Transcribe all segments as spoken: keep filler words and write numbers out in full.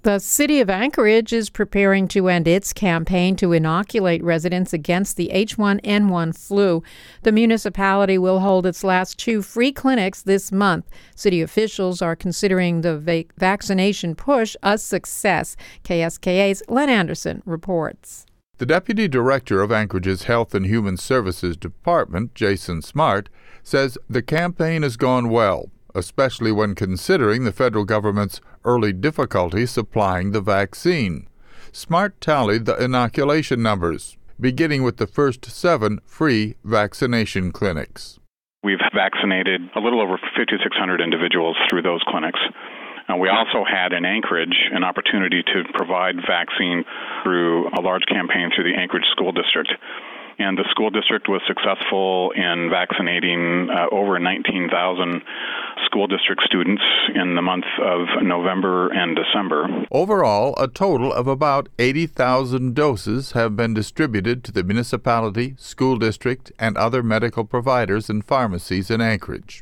The city of Anchorage is preparing to end its campaign to inoculate residents against the H one N one flu. The municipality will hold its last two free clinics this month. City officials are considering the va- vaccination push a success. K S K A's Len Anderson reports. The Deputy Director of Anchorage's Health and Human Services Department, Jason Smart, says the campaign has gone well, especially when considering the federal government's early difficulty supplying the vaccine. Smart tallied the inoculation numbers, beginning with the first seven free vaccination clinics. We've vaccinated a little over five thousand six hundred individuals through those clinics. And we also had in Anchorage an opportunity to provide vaccine through a large campaign through the Anchorage School District. And the school district was successful in vaccinating uh, over nineteen thousand school district students in the month of November and December. Overall, a total of about eighty thousand doses have been distributed to the municipality, school district, and other medical providers and pharmacies in Anchorage.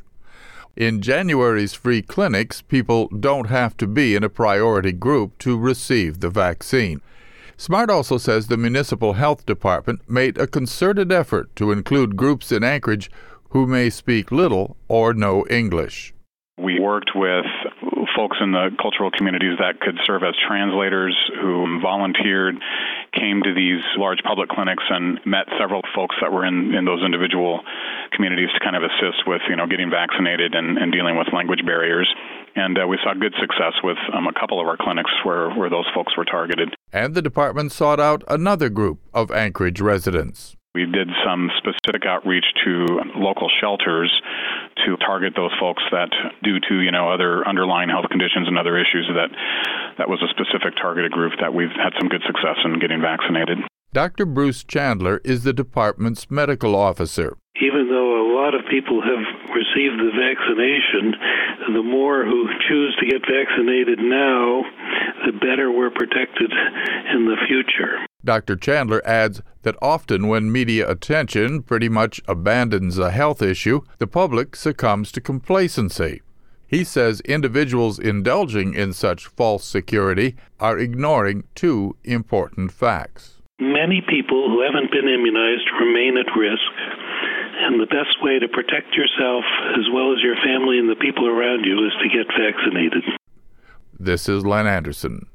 In January's free clinics, people don't have to be in a priority group to receive the vaccine. Smart also says the municipal health department made a concerted effort to include groups in Anchorage who may speak little or no English. We worked with folks in the cultural communities that could serve as translators who volunteered, came to these large public clinics and met several folks that were in, in those individual communities to kind of assist with, you know, getting vaccinated and, and dealing with language barriers. And uh, we saw good success with um, a couple of our clinics where, where those folks were targeted. And the department sought out another group of Anchorage residents. We did some specific outreach to local shelters to target those folks that, due to, you know, other underlying health conditions and other issues, that that was a specific targeted group that we've had some good success in getting vaccinated. Doctor Bruce Chandler is the department's medical officer. Even though a lot of people have received the vaccination, the more who choose to get vaccinated now, the better we're protected in the future. Doctor Chandler adds that often when media attention pretty much abandons a health issue, the public succumbs to complacency. He says individuals indulging in such false security are ignoring two important facts. Many people who haven't been immunized remain at risk, and the best way to protect yourself as well as your family and the people around you is to get vaccinated. This is Len Anderson.